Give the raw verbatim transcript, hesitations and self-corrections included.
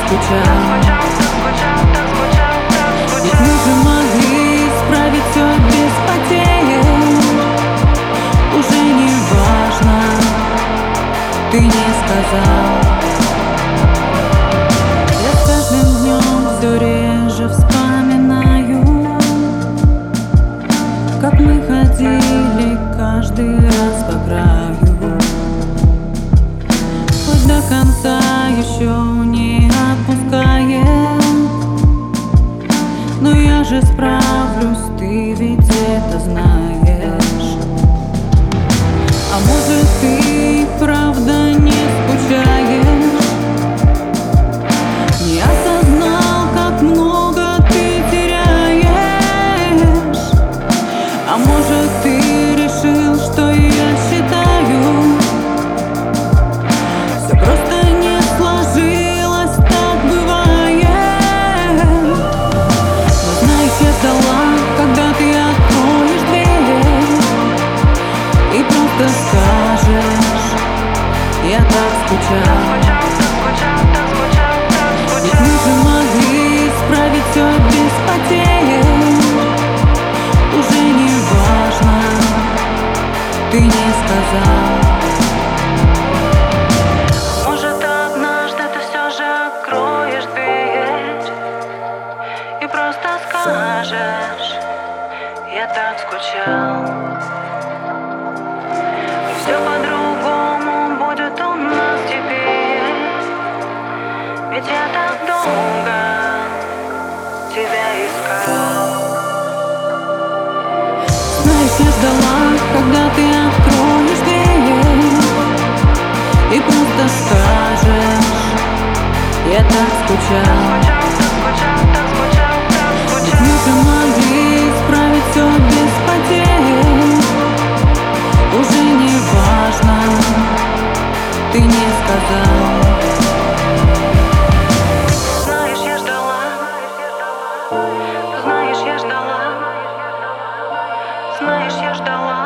скучал. Ведь мы же могли исправить все без потерь. Уже не важно, ты не сказал. Я с каждым днем все реже вспоминаю, как мы ходили каждый раз по краю. Хоть до конца еще не отпускаем, но я же справлюсь, ты ведь это знаешь. А может, ты правда не скучаешь, не осознал, как много ты теряешь. А может, ты решил, что я считаю, все просто не сложилось, так бывает. Но знаешь, я ждала, когда ты откроешь дверь и просто скажешь: я так скучал. Ведь мы же могли исправить все без потерь. Уже не важно, ты не сказал. Может, однажды ты все же откроешь дверь и просто скажешь: я так скучал. И все по-другому будет у нас теперь, ведь я так долго тебя искал. Знаешь, я ждала, когда ты откроешь дверь и просто скажешь: я так скучал. Ведь мы же могли исправить все без потерь. Уже не важно, ты не сказал. Знаешь, я ждала, знаешь, я ждала, знаешь, я ждала.